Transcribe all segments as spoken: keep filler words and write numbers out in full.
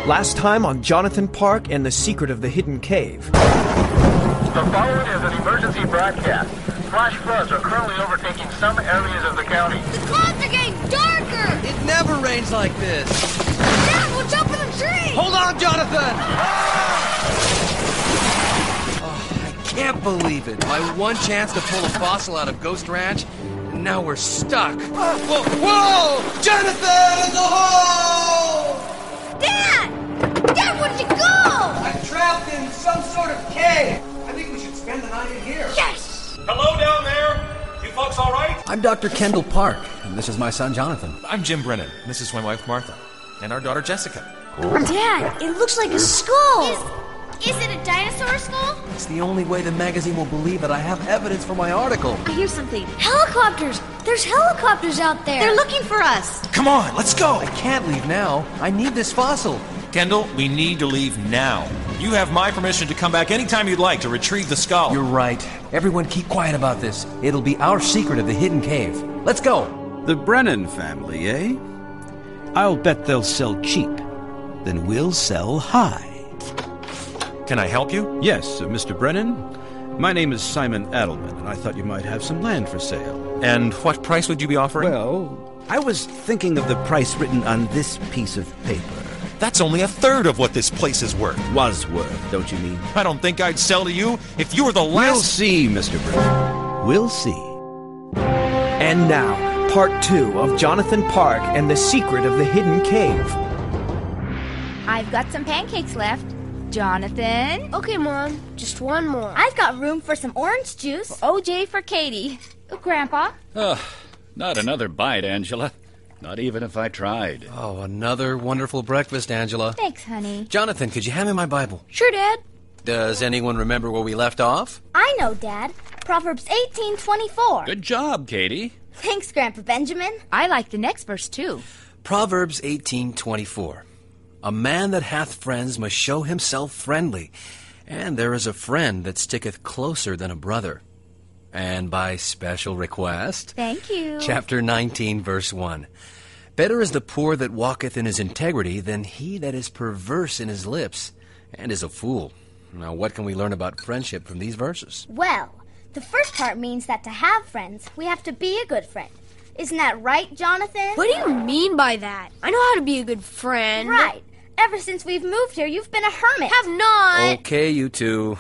Last time on Jonathan Park and the Secret of the Hidden Cave. The following is an emergency broadcast. Flash floods are currently overtaking some areas of the county. The clouds are getting darker! It never rains like this. Dad, watch out for the tree! Hold on, Jonathan! Oh, I can't believe it. My one chance to pull a fossil out of Ghost Ranch, and now we're stuck. Whoa! Whoa! Jonathan in the hole! Dad! Dad, where'd you go? I'm trapped in some sort of cave. I think we should spend the night in here. Yes! Hello down there! You folks all right? I'm Doctor Kendall Park, and this is my son, Jonathan. I'm Jim Brennan. This is my wife, Martha. And our daughter, Jessica. Dad, it looks like a skull! Is, is it a dinosaur skull? It's the only way the magazine will believe that I have evidence for my article. I hear something. Helicopters! There's helicopters out there! They're looking for us! Come on, let's go! I can't leave now. I need this fossil. Kendall, we need to leave now. You have my permission to come back anytime you'd like to retrieve the skull. You're right. Everyone keep quiet about this. It'll be our secret of the hidden cave. Let's go. The Brennan family, eh? I'll bet they'll sell cheap. Then we'll sell high. Can I help you? Yes, uh, Mister Brennan. My name is Simon Adelman, and I thought you might have some land for sale. And what price would you be offering? Well, I was thinking of the price written on this piece of paper. That's only a third of what this place is worth. Was worth, don't you mean? I don't think I'd sell to you if you were the We'll last... see, Mister Brennan. We'll see. And now, part two of Jonathan Park and the Secret of the Hidden Cave. I've got some pancakes left. Jonathan? Okay, Mom. Just one more. I've got room for some orange juice. O J for Katie. Oh, Grandpa? Oh, not another bite, Angela. Not even if I tried. Oh, another wonderful breakfast, Angela. Thanks, honey. Jonathan, could you hand me my Bible? Sure, Dad. Does anyone remember where we left off? I know, Dad. Proverbs eighteen twenty-four. Good job, Katie. Thanks, Grandpa Benjamin. I like the next verse, too. Proverbs eighteen twenty-four. A man that hath friends must show himself friendly, and there is a friend that sticketh closer than a brother. And by special request... Thank you. Chapter nineteen, verse one. Better is the poor that walketh in his integrity than he that is perverse in his lips and is a fool. Now, what can we learn about friendship from these verses? Well, the first part means that to have friends, we have to be a good friend. Isn't that right, Jonathan? What do you mean by that? I know how to be a good friend. Right. Ever since we've moved here, you've been a hermit. Have not. Okay, you two.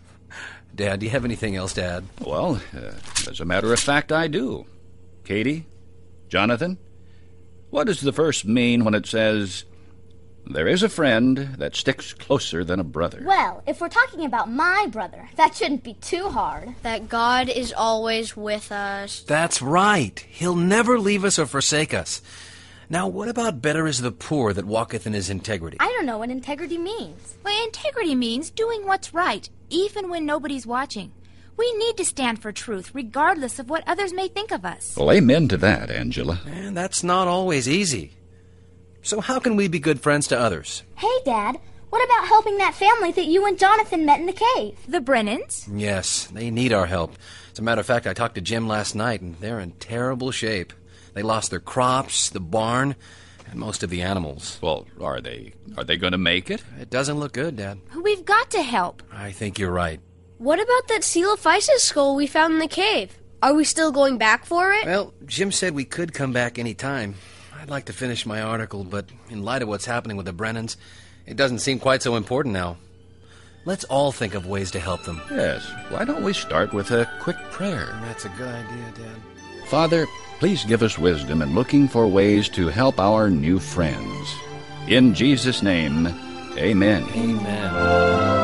Dad, do you have anything else to add? Well, uh, as a matter of fact, I do. Katie? Jonathan? What does the verse mean when it says, there is a friend that sticks closer than a brother? Well, if we're talking about my brother, that shouldn't be too hard. That God is always with us. That's right. He'll never leave us or forsake us. Now, what about better is the poor that walketh in his integrity? I don't know what integrity means. Well, integrity means doing what's right, even when nobody's watching. We need to stand for truth, regardless of what others may think of us. Well, amen to that, Angela. And that's not always easy. So how can we be good friends to others? Hey, Dad, what about helping that family that you and Jonathan met in the cave? The Brennans? Yes, they need our help. As a matter of fact, I talked to Jim last night, and they're in terrible shape. They lost their crops, the barn, and most of the animals. Well, are they are they going to make it? It doesn't look good, Dad. We've got to help. I think you're right. What about that Coelophysis skull we found in the cave? Are we still going back for it? Well, Jim said we could come back any time. I'd like to finish my article, but in light of what's happening with the Brennans, it doesn't seem quite so important now. Let's all think of ways to help them. Yes. Why don't we start with a quick prayer? That's a good idea, Dad. Father, please give us wisdom in looking for ways to help our new friends. In Jesus' name, amen. Amen.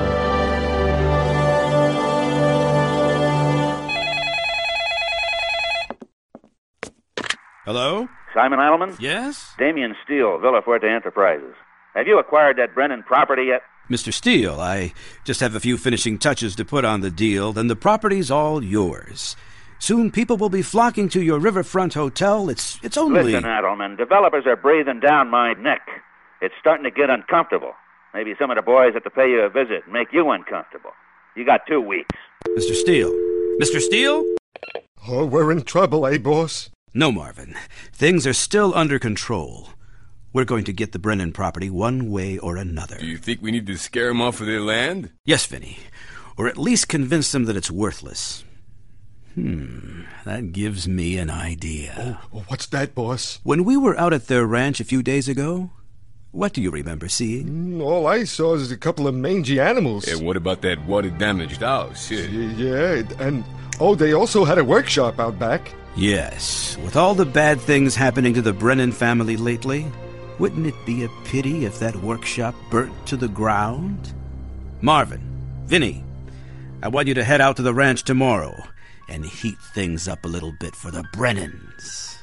Hello? Simon Adelman? Yes? Damian Steele, Villa Fuerte Enterprises. Have you acquired that Brennan property yet? Mister Steele, I just have a few finishing touches to put on the deal, then the property's all yours. Soon people will be flocking to your riverfront hotel. It's it's only... Listen, Adelman, developers are breathing down my neck. It's starting to get uncomfortable. Maybe some of the boys have to pay you a visit and make you uncomfortable. You got two weeks. Mister Steele. Mister Steele? Oh, we're in trouble, eh, boss? No, Marvin. Things are still under control. We're going to get the Brennan property one way or another. Do you think we need to scare them off of their land? Yes, Vinny. Or at least convince them that it's worthless. Hmm, that gives me an idea. Oh, what's that, boss? When we were out at their ranch a few days ago, what do you remember seeing? Mm, all I saw is a couple of mangy animals. And what about that water-damaged house? Yeah, yeah, and oh, they also had a workshop out back. Yes, with all the bad things happening to the Brennan family lately, wouldn't it be a pity if that workshop burnt to the ground? Marvin, Vinny, I want you to head out to the ranch tomorrow and heat things up a little bit for the Brennans.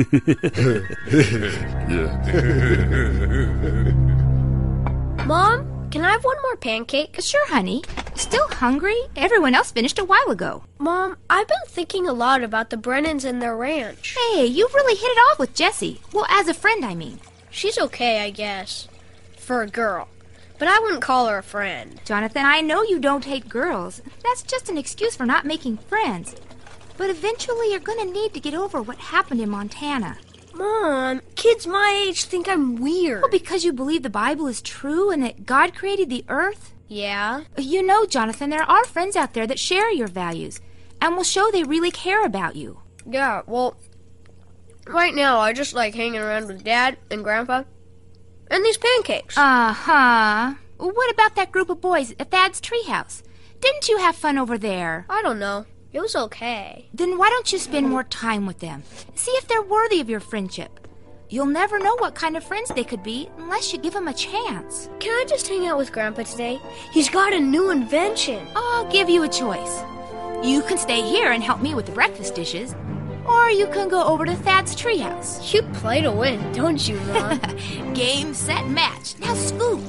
Mom, can I have one more pancake? Sure, honey. Still hungry? Everyone else finished a while ago. Mom, I've been thinking a lot about the Brennans and their ranch. Hey, you've really hit it off with Jessie. Well, as a friend, I mean. She's okay, I guess. For a girl. But I wouldn't call her a friend. Jonathan, I know you don't hate girls. That's just an excuse for not making friends. But eventually you're going to need to get over what happened in Montana. Mom, kids my age think I'm weird. Well, because you believe the Bible is true and that God created the earth? Yeah? You know, Jonathan, there are friends out there that share your values and will show they really care about you. Yeah, well, right now I just like hanging around with Dad and Grandpa and these pancakes. Uh-huh. What about that group of boys at Thad's treehouse? Didn't you have fun over there? I don't know. It was okay. Then why don't you spend more time with them? See if they're worthy of your friendship. You'll never know what kind of friends they could be unless you give them a chance. Can I just hang out with Grandpa today? He's got a new invention. I'll give you a choice. You can stay here and help me with the breakfast dishes, or you can go over to Thad's treehouse. You play to win, don't you, Mom? Game, set, match. Now scoot.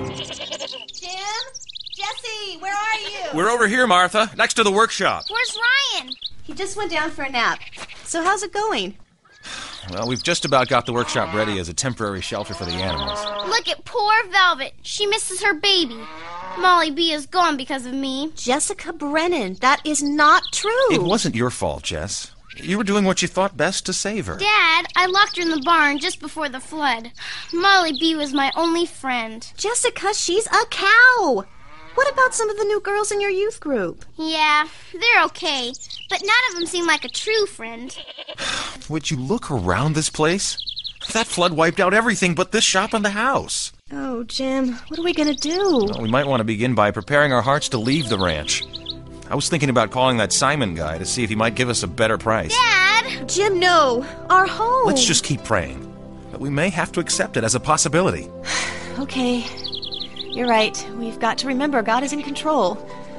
Jim? Jessie, where are you? We're over here, Martha, next to the workshop. Where's Ryan? He just went down for a nap. So how's it going? Well, we've just about got the workshop ready as a temporary shelter for the animals. Look at poor Velvet. She misses her baby. Molly B is gone because of me. Jessica Brennan, that is not true. It wasn't your fault, Jess. You were doing what you thought best to save her. Dad, I locked her in the barn just before the flood. Molly B was my only friend. Jessica, she's a cow. What about some of the new girls in your youth group? Yeah, they're okay, but none of them seem like a true friend. Would you look around this place? That flood wiped out everything but this shop and the house. Oh, Jim, what are we going to do? Well, we might want to begin by preparing our hearts to leave the ranch. I was thinking about calling that Simon guy to see if he might give us a better price. Dad! Jim, no. Our home. Let's just keep praying. But we may have to accept it as a possibility. Okay. You're right. We've got to remember God is in control.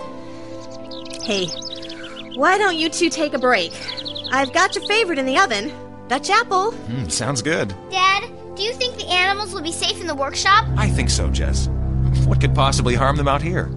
Hey, why don't you two take a break? I've got your favorite in the oven. Dutch apple. Mm, sounds good. Dad, do you think the animals will be safe in the workshop? I think so, Jess. What could possibly harm them out here?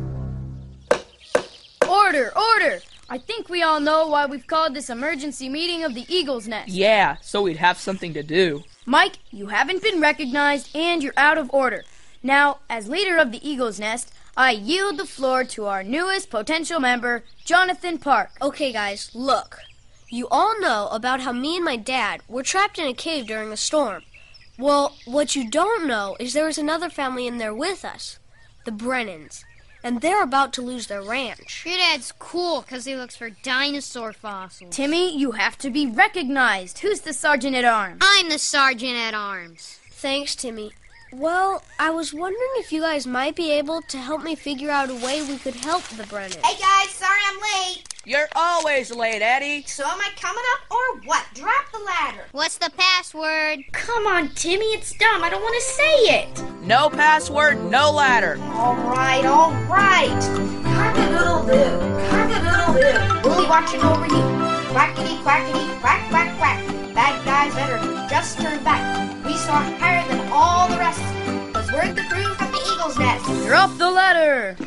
Order, order! I think we all know why we've called this emergency meeting of the Eagle's Nest. Yeah, so we'd have something to do. Mike, you haven't been recognized and you're out of order. Now, as leader of the Eagle's Nest, I yield the floor to our newest potential member, Jonathan Park. Okay, guys, look. You all know about how me and my dad were trapped in a cave during a storm. Well, what you don't know is there was another family in there with us, the Brennans, and they're about to lose their ranch. Your dad's cool because he looks for dinosaur fossils. Timmy, you have to be recognized. Who's the sergeant at arms? I'm the sergeant at arms. Thanks, Timmy. Well, I was wondering if you guys might be able to help me figure out a way we could help the Brennans. Hey, guys, sorry I'm late. You're always late, Eddie. So am I coming up or what? Drop the ladder. What's the password? Come on, Timmy, it's dumb. I don't want to say it. No password, no ladder. All right, all right. Cock-a-doodle-doo, cock-a-doodle-doo. Bully watching over you. Quackity, quackity, quack, quack, quack. Bad guys better just turn back. We saw higher than all the rest, because we're the crew from the Eagle's Nest. Drop the ladder.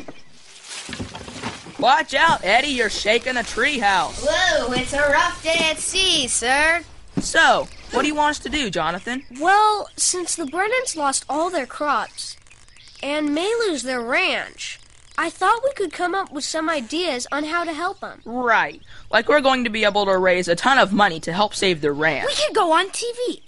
Watch out, Eddie, you're shaking a treehouse. Whoa, it's a rough day at sea, sir. So, what do you want us to do, Jonathan? Well, since the Brennans lost all their crops and may lose their ranch, I thought we could come up with some ideas on how to help them. Right. Like we're going to be able to raise a ton of money to help save the ranch. We could go on T V.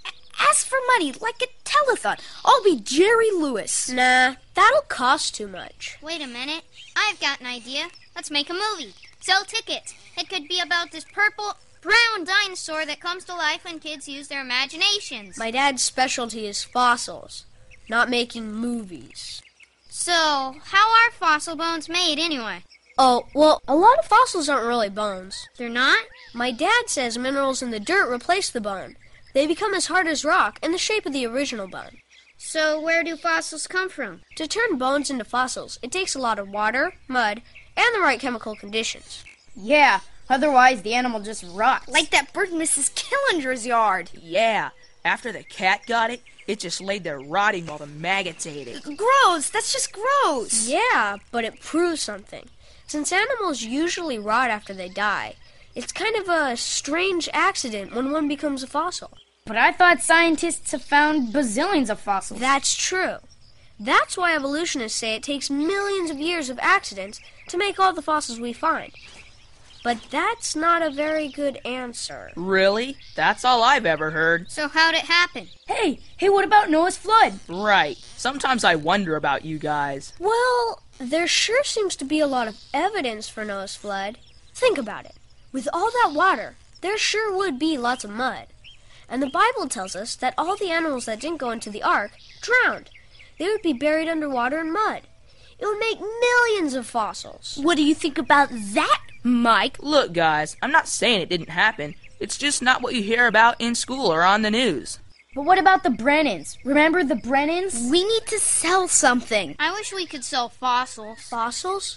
Ask for money like a telethon. I'll be Jerry Lewis. Nah, that'll cost too much. Wait a minute. I've got an idea. Let's make a movie. Sell tickets. It could be about this purple, brown dinosaur that comes to life when kids use their imaginations. My dad's specialty is fossils, not making movies. So, how are fossil bones made anyway? Oh, well, a lot of fossils aren't really bones. They're not? My dad says minerals in the dirt replace the bone. They become as hard as rock in the shape of the original bone. So where do fossils come from? To turn bones into fossils, it takes a lot of water, mud, and the right chemical conditions. Yeah, otherwise the animal just rots. Like that bird in Missus Killinger's yard. Yeah, after the cat got it, it just laid there rotting while the maggots ate it. Gross, that's just gross. Yeah, but it proves something. Since animals usually rot after they die, it's kind of a strange accident when one becomes a fossil. But I thought scientists have found bazillions of fossils. That's true. That's why evolutionists say it takes millions of years of accidents to make all the fossils we find. But that's not a very good answer. Really? That's all I've ever heard. So how'd it happen? Hey, hey, what about Noah's flood? Right. Sometimes I wonder about you guys. Well, there sure seems to be a lot of evidence for Noah's flood. Think about it. With all that water, there sure would be lots of mud. And the Bible tells us that all the animals that didn't go into the ark drowned. They would be buried underwater in mud. It would make millions of fossils. What do you think about that, Mike? Look, guys, I'm not saying it didn't happen. It's just not what you hear about in school or on the news. But what about the Brennans? Remember the Brennans? We need to sell something. I wish we could sell fossils. Fossils?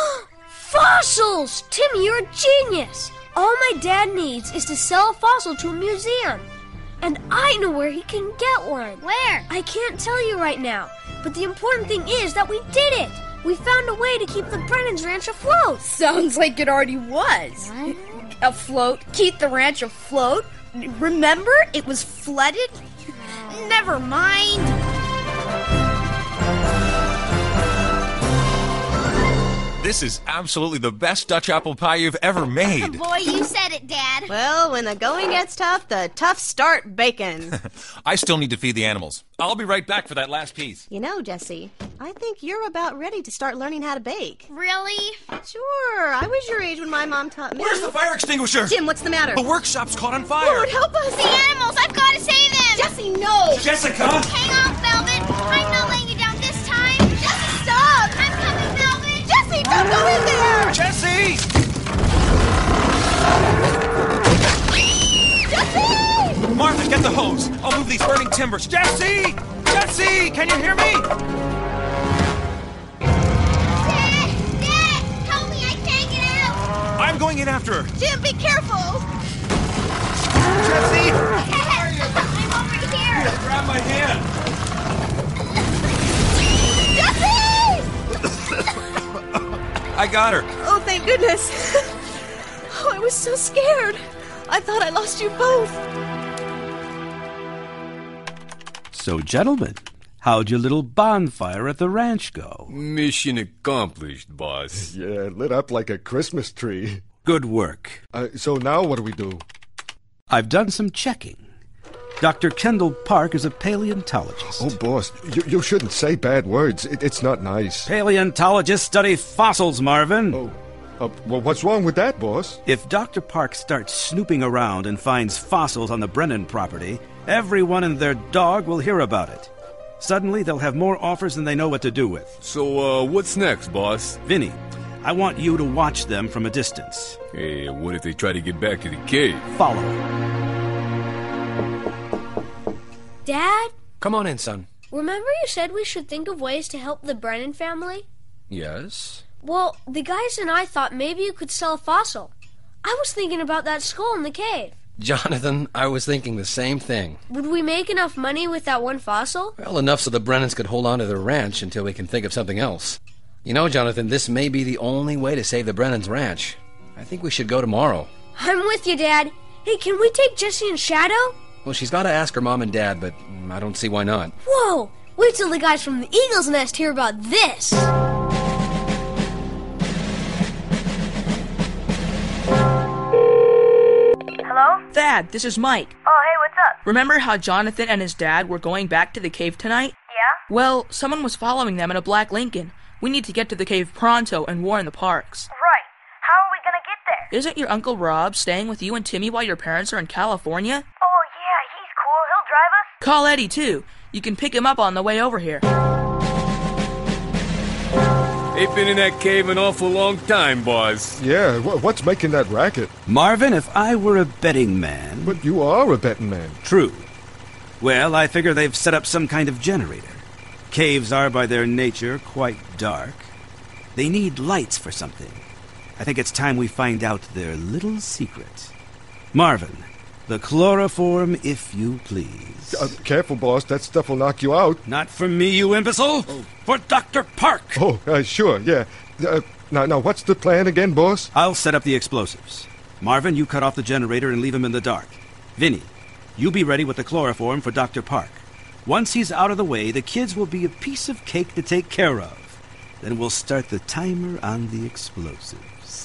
Fossils! Tim, you're a genius! All my dad needs is to sell a fossil to a museum. And I know where he can get one. Where? I can't tell you right now. But the important thing is that we did it. We found a way to keep the Brennan's ranch afloat. Sounds like it already was. What? Afloat? Keep the ranch afloat? Remember? It was flooded? Never mind. This is absolutely the best Dutch apple pie you've ever made. Boy, you said it, Dad. Well, when the going gets tough, the tough start baking. I still need to feed the animals. I'll be right back for that last piece. You know, Jesse, I think you're about ready to start learning how to bake. Really? Sure. I was your age when my mom taught me. Where's the fire extinguisher? Jim, what's the matter? The workshop's caught on fire. Lord, help us. The animals! I've got to save them! Jesse, no! Jessica! Hang on, Velvet! I'm not letting you down this time! Jesse, stop! I'm coming, Velvet! Jesse, don't go in there! Jesse! Jesse! Martha, get the hose. I'll move these burning timbers. Jesse! Jesse! Can you hear me? Dad! Dad! Help me! I can't get out! I'm going in after her. Jim, be careful! Jesse! Dad! I'm over here! Grab my hand. Jesse! I got her. Oh, thank goodness. Oh, I was so scared. I thought I lost you both. So, gentlemen, how'd your little bonfire at the ranch go? Mission accomplished, boss. Yeah, lit up like a Christmas tree. Good work. Uh, so now what do we do? I've done some checking. Doctor Kendall Park is a paleontologist. Oh, boss, you, you shouldn't say bad words. It, it's not nice. Paleontologists study fossils, Marvin. Oh, uh, well, what's wrong with that, boss? If Doctor Park starts snooping around and finds fossils on the Brennan property, everyone and their dog will hear about it. Suddenly, they'll have more offers than they know what to do with. So, uh, what's next, boss? Vinny, I want you to watch them from a distance. Hey, what if they try to get back to the cave? Follow. Dad? Come on in, son. Remember you said we should think of ways to help the Brennan family? Yes? Well, the guys and I thought maybe you could sell a fossil. I was thinking about that skull in the cave. Jonathan, I was thinking the same thing. Would we make enough money with that one fossil? Well, enough so the Brennans could hold on to their ranch until we can think of something else. You know, Jonathan, this may be the only way to save the Brennans' ranch. I think we should go tomorrow. I'm with you, Dad. Hey, can we take Jessie and Shadow? Well, she's got to ask her mom and dad, but I don't see why not. Whoa! Wait till the guys from the Eagle's Nest hear about this! Hello? Thad, this is Mike. Oh, hey, what's up? Remember how Jonathan and his dad were going back to the cave tonight? Yeah? Well, someone was following them in a black Lincoln. We need to get to the cave pronto and warn the Parks. Right. How are we gonna get there? Isn't your Uncle Rob staying with you and Timmy while your parents are in California? Oh, yeah, he's cool. He'll drive us. Call Eddie, too. You can pick him up on the way over here. They've been in that cave an awful long time, boss. Yeah, wh- what's making that racket? Marvin, if I were a betting man... But you are a betting man. True. Well, I figure they've set up some kind of generator. Caves are, by their nature, quite dark. They need lights for something. I think it's time we find out their little secret. Marvin, the chloroform, if you please. Uh, careful, boss. That stuff will knock you out. Not for me, you imbecile. Oh. For Doctor Park. Oh, uh, sure, yeah. Uh, now, now, what's the plan again, boss? I'll set up the explosives. Marvin, you cut off the generator and leave him in the dark. Vinny, you be ready with the chloroform for Doctor Park. Once he's out of the way, the kids will be a piece of cake to take care of. Then we'll start the timer on the explosives.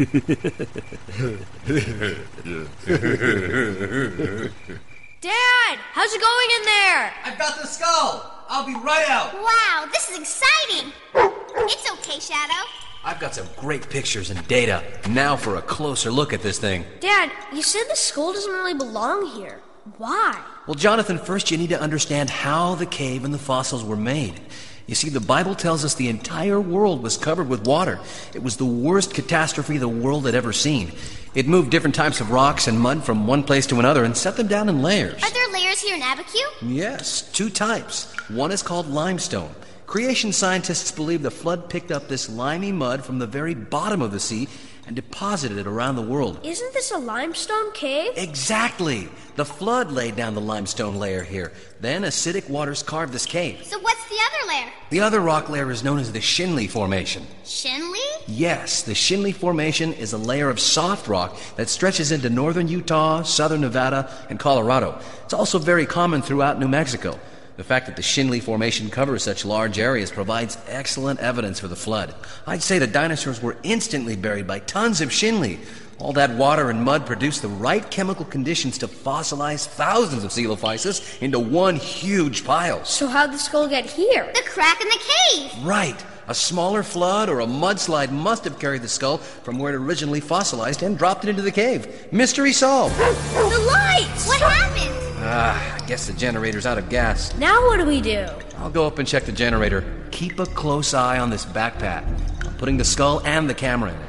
Dad, how's it going in there? I've got the skull. I'll be right out. Wow, this is exciting. It's okay, Shadow. I've got some great pictures and data. Now for a closer look at this thing. Dad, you said the skull doesn't really belong here. Why? Well, Jonathan, first you need to understand how the cave and the fossils were made. You see, the Bible tells us the entire world was covered with water. It was the worst catastrophe the world had ever seen. It moved different types of rocks and mud from one place to another and set them down in layers. Are there layers here in Abiquiu? Yes, two types. One is called limestone. Creation scientists believe the flood picked up this limey mud from the very bottom of the sea and deposited it around the world. Isn't this a limestone cave? Exactly. The flood laid down the limestone layer here. Then acidic waters carved this cave. So what's the other layer? The other rock layer is known as the Shinle Formation. Shinle? Yes, the Shinle Formation is a layer of soft rock that stretches into northern Utah, southern Nevada, and Colorado. It's also very common throughout New Mexico. The fact that the Shinle Formation covers such large areas provides excellent evidence for the flood. I'd say the dinosaurs were instantly buried by tons of Shinle. All that water and mud produced the right chemical conditions to fossilize thousands of coelophysis into one huge pile. So how'd the skull get here? The crack in the cave. Right. A smaller flood or a mudslide must have carried the skull from where it originally fossilized and dropped it into the cave. Mystery solved. The lights! What happened? Ah, I guess the generator's out of gas. Now what do we do? I'll go up and check the generator. Keep a close eye on this backpack. I'm putting the skull and the camera in it.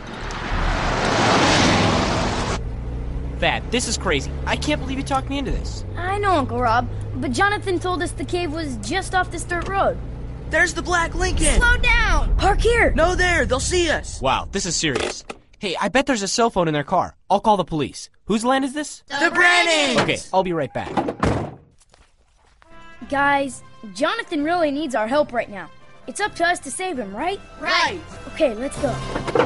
Thad, this is crazy. I can't believe you talked me into this. I know, Uncle Rob, but Jonathan told us the cave was just off this dirt road. There's the black Lincoln. Slow down! Park here! No, there. They'll see us. Wow, this is serious. Hey, I bet there's a cell phone in their car. I'll call the police. Whose land is this? The, the Brennans! Okay, I'll be right back. Guys, Jonathan really needs our help right now. It's up to us to save him, right? Right. Okay, let's go.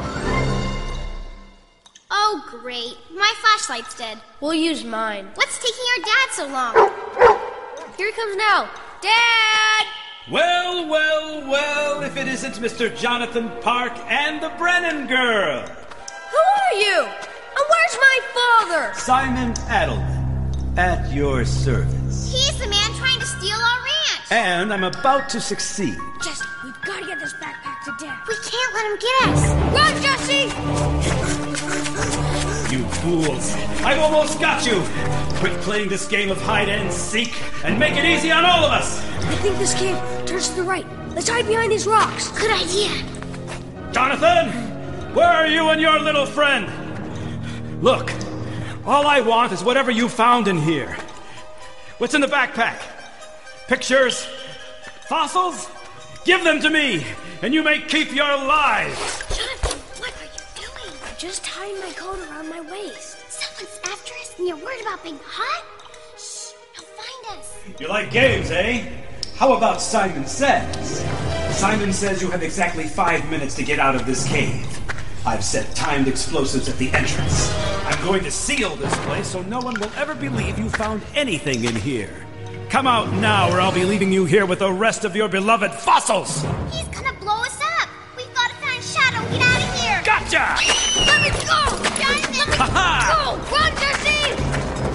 Oh, great. My flashlight's dead. We'll use mine. What's taking your dad so long? Here he comes now. Dad! Well, well, well, if it isn't Mister Jonathan Park and the Brennan girl. Who are you? And where's my father? Simon Adelman, at your service. He's the man trying to steal our ranch. And I'm about to succeed. Jesse, we've got to get this backpack to Dad. We can't let him get us. Run, Jesse! You fools. I've almost got you. Quit playing this game of hide and seek and make it easy on all of us. I think this cave turns to the right. Let's hide behind these rocks. Good idea. Jonathan, where are you and your little friend? Look, all I want is whatever you found in here. What's in the backpack? Pictures? Fossils? Give them to me, and you may keep your lives. Jonathan, what are you doing? I'm just tying my coat around my waist. Someone's after us, and you're worried about being hot? Shh, he'll find us. You like games, eh? How about Simon Says? Simon says you have exactly five minutes to get out of this cave. I've set timed explosives at the entrance. I'm going to seal this place so no one will ever believe you found anything in here. Come out now or I'll be leaving you here with the rest of your beloved fossils! He's gonna blow us up! We've gotta find Shadow and get out of here! Gotcha! Let me go! Jonathan, let me Ha-ha! go! Run, Jesse!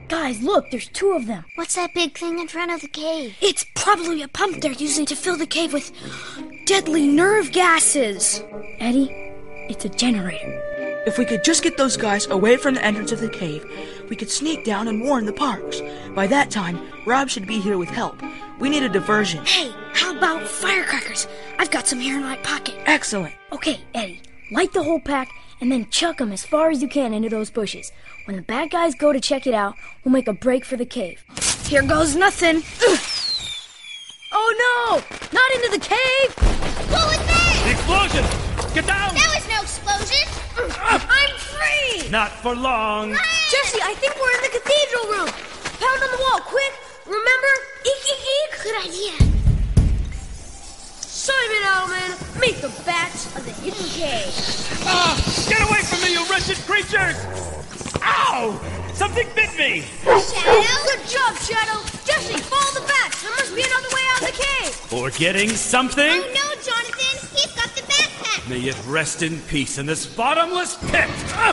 Guys, look, there's two of them. What's that big thing in front of the cave? It's probably a pump they're using to fill the cave with deadly nerve gases. Eddie, it's a generator. If we could just get those guys away from the entrance of the cave, we could sneak down and warn the Parks. By that time, Rob should be here with help. We need a diversion. Hey, how about firecrackers? I've got some here in my pocket. Excellent. Okay, Eddie, light the whole pack and then chuck them as far as you can into those bushes. When the bad guys go to check it out, we'll make a break for the cave. Here goes nothing. Oh no! Not into the cave! What was that? The explosion! Get down! That was no explosion! I'm free! Not for long. Jesse, I think we're in the cathedral room. Pound on the wall, quick! Remember? Eek, eek, eek! Good idea. Simon Adelman, meet the bats of the hidden cave. Ah! Get away from me, you wretched creatures! Ow! Something bit me! Shadow? Good job, Shadow! Jesse, follow the bats! There must be another way out of the cave! Forgetting something? Oh no, Jonathan! He's got the backpack! May it rest in peace in this bottomless pit! Ah!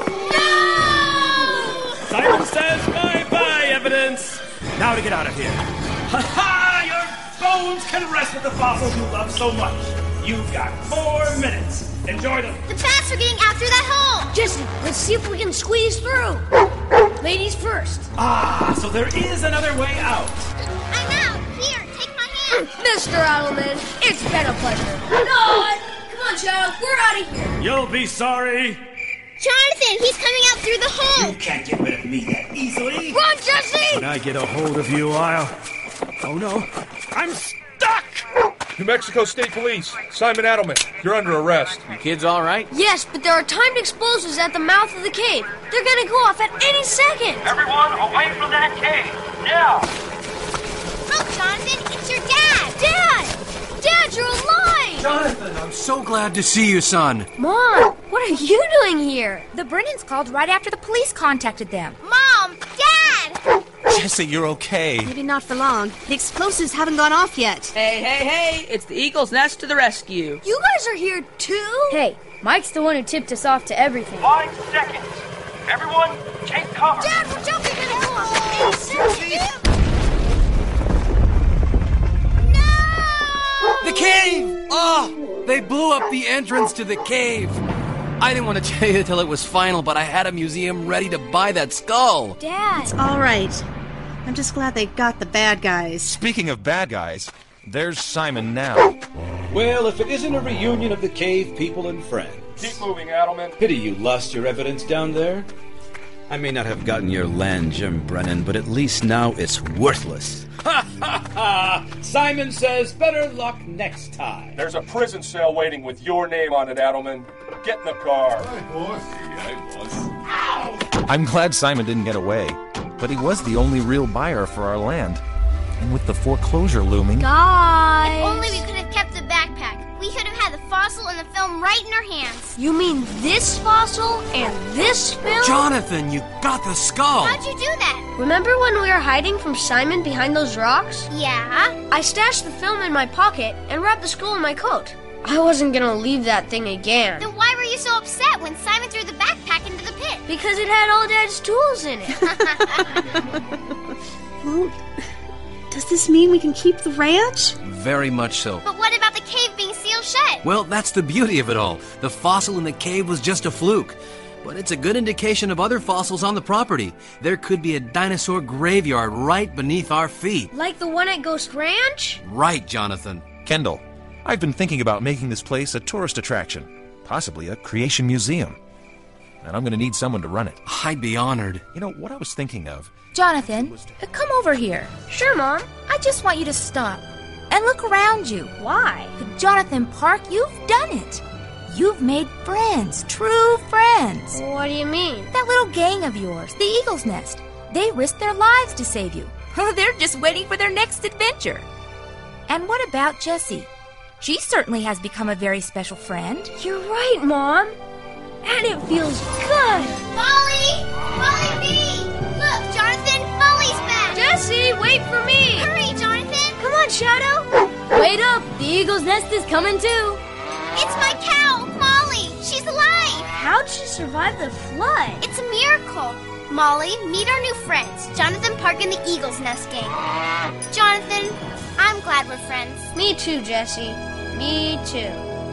No! Simon says bye-bye, evidence! Now to get out of here. Ha-ha! Your bones can rest with the fossils you love so much. You've got four minutes. Enjoy them. The bats are getting out through that hole! Jesse, let's see if we can squeeze through. Ladies first. Ah, so there is another way out. I'm out. Here, take my hand. Mister Adelman, it's been a pleasure. No! Come on, Shadow, we're out of here. You'll be sorry. Jonathan, he's coming out through the hole. You can't get rid of me that easily. Run, Jesse! When I get a hold of you, I'll... Oh, no. I'm stuck! New Mexico State Police. Simon Adelman. You're under arrest. You kids all right? Yes, but there are timed explosives at the mouth of the cave. They're gonna go off at any second. Everyone, away from that cave. Now! Look, Jonathan, it's your dad. Dad! Dad, you're alive! Jonathan, I'm so glad to see you, son. Mom, what are you doing here? The Brennans called right after the police contacted them. Mom! Dad! Jesse, you're okay. Maybe not for long. The explosives haven't gone off yet. Hey, hey, hey! It's the Eagle's Nest to the rescue. You guys are here too? Hey, Mike's the one who tipped us off to everything. Five seconds. Everyone, take cover. Dad, we're jumping in the hole. Insensitive. The cave! Oh, they blew up the entrance to the cave. I didn't want to tell you till it was final, but I had a museum ready to buy that skull. Dad. It's all right. I'm just glad they got the bad guys. Speaking of bad guys, there's Simon now. Well, if it isn't a reunion of the cave people and friends. Keep moving, Adelman. Pity you lost your evidence down there. I may not have gotten your land, Jim Brennan, but at least now it's worthless. Ha ha ha! Simon says better luck next time. There's a prison cell waiting with your name on it, Adelman. Get in the car. Hi, boss. Hi, boss. I'm glad Simon didn't get away, but he was the only real buyer for our land. And with the foreclosure looming... Guys! If only we could have kept the backpack. We could have had the fossil and the film right in our hands. You mean this fossil and this film? Jonathan, you got the skull. How'd you do that? Remember when we were hiding from Simon behind those rocks? Yeah. I stashed the film in my pocket and wrapped the skull in my coat. I wasn't gonna leave that thing again. Then why were you so upset when Simon threw the backpack into the pit? Because it had all Dad's tools in it. Well, does this mean we can keep the ranch? Very much so. But what about the cave being sealed shut? Well, that's the beauty of it all. The fossil in the cave was just a fluke. But it's a good indication of other fossils on the property. There could be a dinosaur graveyard right beneath our feet. Like the one at Ghost Ranch? Right, Jonathan. Kendall, I've been thinking about making this place a tourist attraction, possibly a creation museum. And I'm going to need someone to run it. I'd be honored. You know, what I was thinking of... Jonathan, come over here. Sure, Mom. I just want you to stop and look around you. Why? Jonathan Park, you've done it. You've made friends, true friends. What do you mean? That little gang of yours, the Eagle's Nest. They risked their lives to save you. They're just waiting for their next adventure. And what about Jessie? She certainly has become a very special friend. You're right, Mom. And it feels good. Molly! Molly B! Look, Jonathan, Molly's back! Jesse, wait for me! Hurry, Jonathan! Come on, Shadow! Wait up! The Eagle's Nest is coming too! It's my cow, Molly! She's alive! How'd she survive the flood? It's a miracle. Molly, meet our new friends, Jonathan Park and the Eagle's Nest gang. Jonathan, I'm glad we're friends. Me too, Jesse. Me too.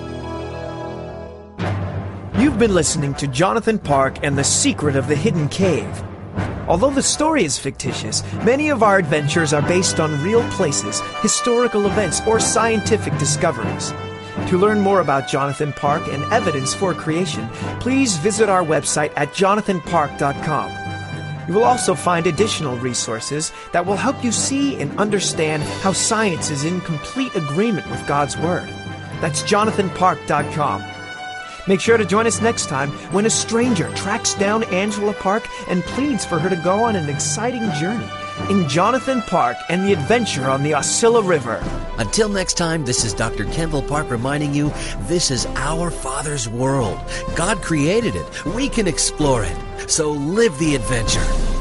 You've been listening to Jonathan Park and the Secret of the Hidden Cave. Although the story is fictitious, many of our adventures are based on real places, historical events, or scientific discoveries. To learn more about Jonathan Park and evidence for creation, please visit our website at jonathan park dot com. You will also find additional resources that will help you see and understand how science is in complete agreement with God's Word. That's jonathan park dot com. Make sure to join us next time when a stranger tracks down Angela Park and pleads for her to go on an exciting journey in Jonathan Park and the Adventure on the Oscilla River. Until next time, this is Doctor Kendall Park reminding you this is our Father's world. God created it. We can explore it. So live the adventure.